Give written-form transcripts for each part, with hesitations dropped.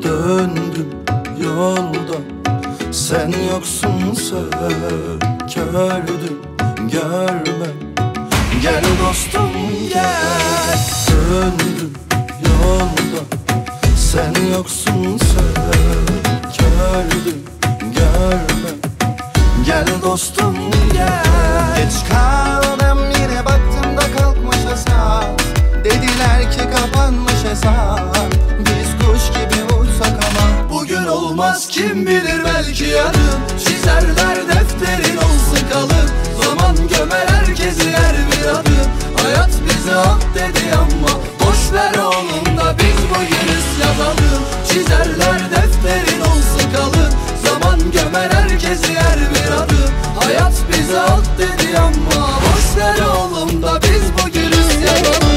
Döndüm yolda, sen yoksun sökerdüm görme. Gel dostum gel. Döndüm yolda, sen yoksun sökerdüm görme. Gel dostum gel. Geç kaldım yine baktım da kalkmış hesap. Dediler ki kapanmış hesap. Biz kuş gibi uçsak ama bugün olmaz, kim bilir belki yarın. Çizerler defterin olsun kalın. Zaman gömer herkesi her bir adım. Hayat bize at dedi ama boş ver oğlum da biz bugünüz yazalım. Çizerler defterin olsun kalın. Zaman gömer herkesi her bir adım. Hayat bize at dedi ama boş ver oğlum da biz bugünüz yazalım.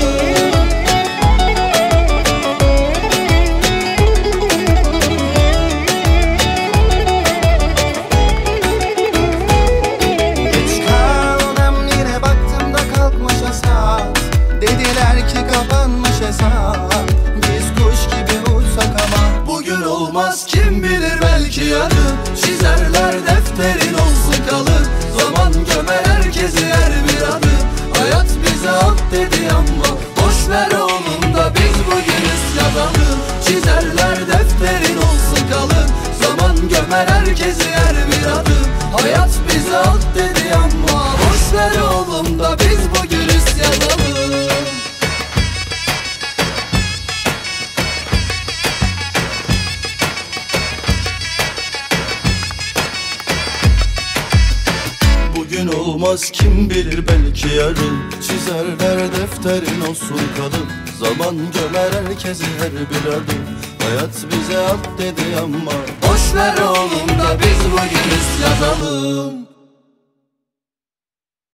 Dediler ki kapanmış hesap. Biz kuş gibi uçsak ama bugün olmaz, kim bilir belki yarın. Çizerler defterin olsun kalın. Zaman gömer herkesi her bir adım. Hayat bize at dedi ama boş ver oğlum da biz bugünüz yazalım. Çizerler defterin olsun kalın. Zaman gömer herkesi her bir adım. Hayat bize at dedi ama boş ver oğlum da biz bugünüz yazalım. Bugün olmaz, kim bilir belki yarın. Çizerler defterin olsun kalın. Zaman gömer herkesi her bir adım. Hayat bize at dedi ama boş ver oğlum da biz bugünüz yazalım.